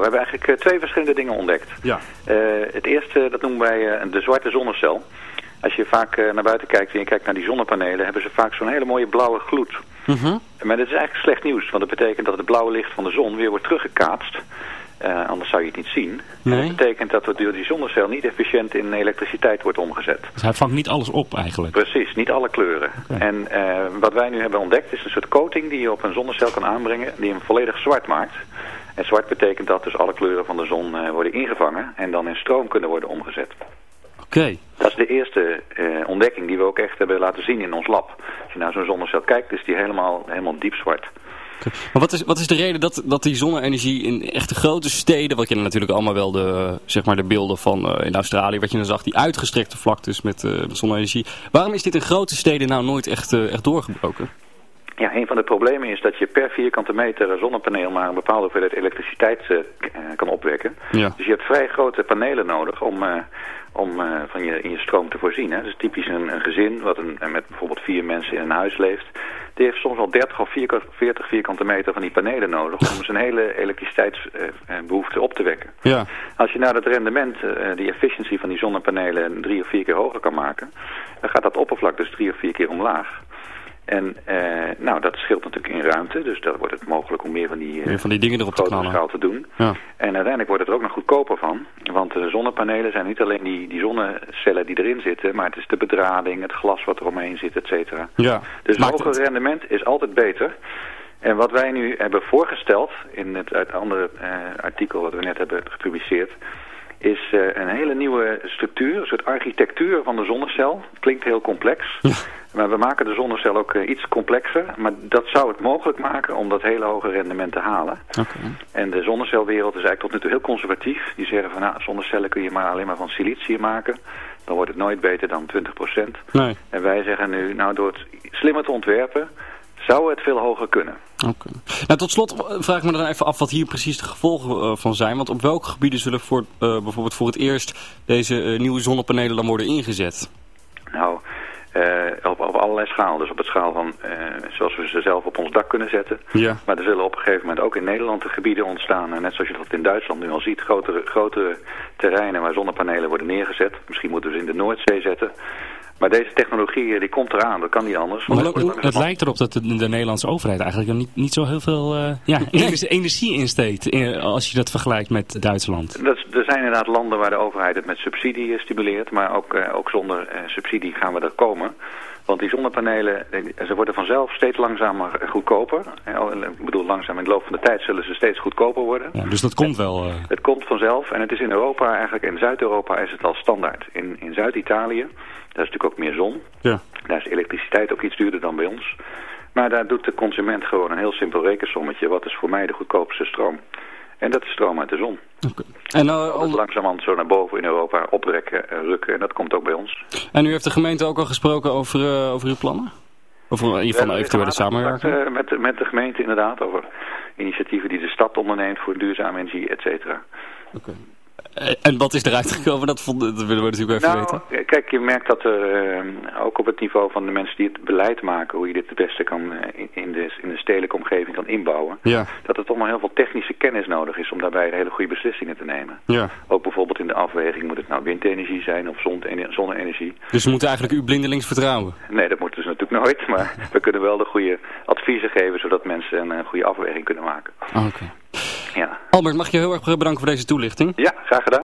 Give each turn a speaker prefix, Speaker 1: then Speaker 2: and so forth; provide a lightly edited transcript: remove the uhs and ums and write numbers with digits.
Speaker 1: hebben eigenlijk 2 verschillende dingen ontdekt.
Speaker 2: Ja.
Speaker 1: Het eerste, dat noemen wij de zwarte zonnecel. Als je vaak naar buiten kijkt en je kijkt naar die zonnepanelen, hebben ze vaak zo'n hele mooie blauwe gloed. Maar dat is eigenlijk slecht nieuws, want dat betekent dat het blauwe licht van de zon weer wordt teruggekaatst. Anders zou je het niet zien.
Speaker 2: Nee.
Speaker 1: Dat betekent dat het door die zonnecel niet efficiënt in elektriciteit wordt omgezet.
Speaker 2: Dus hij vangt niet alles op eigenlijk.
Speaker 1: Precies, niet alle kleuren.
Speaker 2: Okay.
Speaker 1: En wat wij nu hebben ontdekt is een soort coating die je op een zonnecel kan aanbrengen, die hem volledig zwart maakt. En zwart betekent dat dus alle kleuren van de zon worden ingevangen en dan in stroom kunnen worden omgezet.
Speaker 2: Oké.
Speaker 1: Dat is de eerste ontdekking die we ook echt hebben laten zien in ons lab. Als je naar zo'n zonnecel kijkt, is die helemaal diep zwart.
Speaker 2: Okay. Maar wat is de reden dat die zonne-energie in echte grote steden, wat je natuurlijk allemaal wel de beelden van in Australië, wat je dan zag, die uitgestrekte vlaktes met zonne-energie. Waarom is dit in grote steden nou nooit echt doorgebroken?
Speaker 1: Ja, een van de problemen is dat je per vierkante meter zonnepaneel maar een bepaalde hoeveelheid elektriciteit kan opwekken. Ja. Dus je hebt vrij grote panelen nodig om in je stroom te voorzien. Hè. Dus typisch een gezin wat met bijvoorbeeld 4 mensen in een huis leeft, die heeft soms al 30 of 40 vierkante meter van die panelen nodig om zijn hele elektriciteitsbehoefte op te wekken. Ja. Als je nou dat rendement, die efficiency van die zonnepanelen 3 of 4 keer hoger kan maken, dan gaat dat oppervlak dus 3 of 4 keer omlaag. En dat scheelt natuurlijk in ruimte, dus dan wordt het mogelijk om meer van die
Speaker 2: dingen erop te knallen.
Speaker 1: Schaal te doen.
Speaker 2: Ja.
Speaker 1: En uiteindelijk wordt het er ook nog goedkoper van, want de zonnepanelen zijn niet alleen die zonnecellen die erin zitten, maar het is de bedrading, het glas wat er omheen zit, et cetera. Ja. Dus een hoger rendement is altijd beter. En wat wij nu hebben voorgesteld in het andere artikel wat we net hebben gepubliceerd, is een hele nieuwe structuur, een soort architectuur van de zonnecel. Klinkt heel complex, ja. Maar we maken de zonnecel ook iets complexer. Maar dat zou het mogelijk maken om dat hele hoge rendement te halen. Okay. En de zonnecelwereld is eigenlijk tot nu toe heel conservatief. Die zeggen van zonnecellen kun je maar alleen maar van silicium maken. Dan wordt het nooit beter dan 20%. Nee. En wij zeggen nu, door het slimmer te ontwerpen, zou het veel hoger kunnen.
Speaker 2: Okay. Nou, tot slot vraag ik me dan even af wat hier precies de gevolgen van zijn. Want op welke gebieden zullen bijvoorbeeld voor het eerst deze nieuwe zonnepanelen dan worden ingezet?
Speaker 1: Nou, op allerlei schaal. Dus op het schaal van zoals we ze zelf op ons dak kunnen zetten. Ja. Maar er zullen op een gegeven moment ook in Nederland gebieden ontstaan. Net zoals je dat in Duitsland nu al ziet. Grotere terreinen waar zonnepanelen worden neergezet. Misschien moeten we ze in de Noordzee zetten. Maar deze technologie die komt eraan, dat kan niet anders.
Speaker 2: Het lijkt erop dat de Nederlandse overheid eigenlijk niet zo heel veel energie insteekt als je dat vergelijkt met Duitsland.
Speaker 1: Er zijn inderdaad landen waar de overheid het met subsidie stimuleert, maar ook zonder subsidie gaan we er komen. Want die zonnepanelen, ze worden vanzelf steeds langzamer goedkoper. Ik bedoel, langzaam in de loop van de tijd zullen ze steeds goedkoper worden.
Speaker 2: Ja, dus dat komt wel.
Speaker 1: Het komt vanzelf en het is in Europa eigenlijk, in Zuid-Europa is het al standaard. In Zuid-Italië, daar is natuurlijk ook meer zon. Ja. Daar is elektriciteit ook iets duurder dan bij ons. Maar daar doet de consument gewoon een heel simpel rekensommetje. Wat is voor mij de goedkoopste stroom? En dat is stroom uit de zon. Okay. En langzamerhand zo naar boven in Europa oprekken, rukken. En dat komt ook bij ons.
Speaker 2: En u heeft de gemeente ook al gesproken over uw plannen? Over in ieder geval eventuele samenwerking?
Speaker 1: Met de gemeente inderdaad. Over initiatieven die de stad onderneemt voor duurzame energie, et cetera.
Speaker 2: Okay. En wat is eruit gekomen? Dat willen we natuurlijk even weten.
Speaker 1: Kijk, je merkt dat er ook op het niveau van de mensen die het beleid maken, hoe je dit het beste kan in de stedelijke omgeving kan inbouwen. Ja. Dat er toch nog heel veel technische kennis nodig is om daarbij hele goede beslissingen te nemen. Ja. Ook bijvoorbeeld in de afweging, moet het nou windenergie zijn of zonne-energie.
Speaker 2: Dus we moeten eigenlijk u blindelings vertrouwen?
Speaker 1: Nee, dat moeten ze natuurlijk nooit. Maar we kunnen wel de goede adviezen geven, zodat mensen een goede afweging kunnen maken.
Speaker 2: Oké. Ja. Albert, mag je heel erg bedanken voor deze toelichting?
Speaker 1: Ja, graag gedaan.